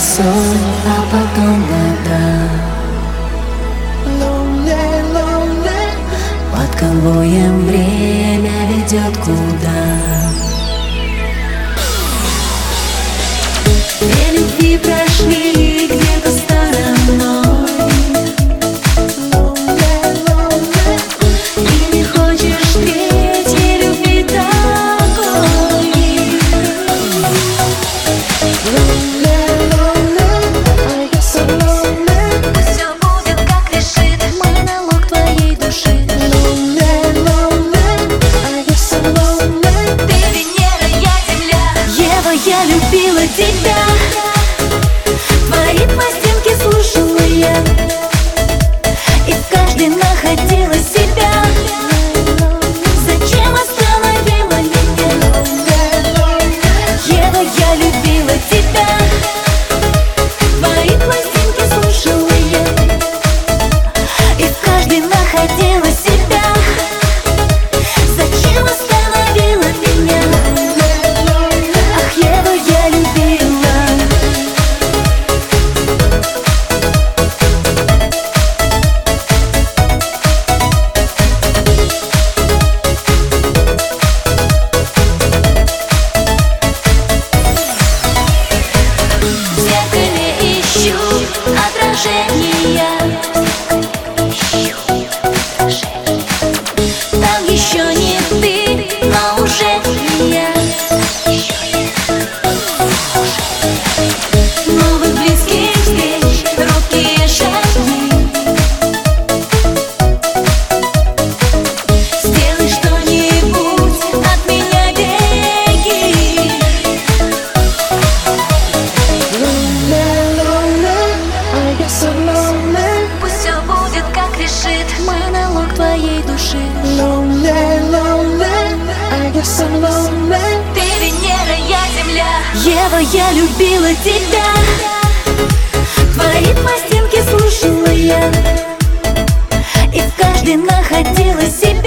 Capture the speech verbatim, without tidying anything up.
сон, а потом вода. Под конвоем время ведет куда. Две любви прошли где-то стороной, и не хочешь третьей любви такой. Пусть все будет как решит монолог твоей души. Ты Венера, я Земля. Ева, я любила тебя. Твои пластинки слушала я, и в каждой находила себя. Зачем остановила меня? Ева, я любила тебя. Твои пластинки слушала я, и в каждой находила себя. Зачем остановила меня? Ах, Ева, я любила. В зеркале ищу отражения. Там еще не ты, но уже я. Новых близких встреч, робкие шаги. Сделай что-нибудь, от меня беги. Пусть все будет как решит монолог твоей души. Ты Венера, я Земля. Ева, я любила тебя. Твои пластинки слушала я, и в каждой находила себя.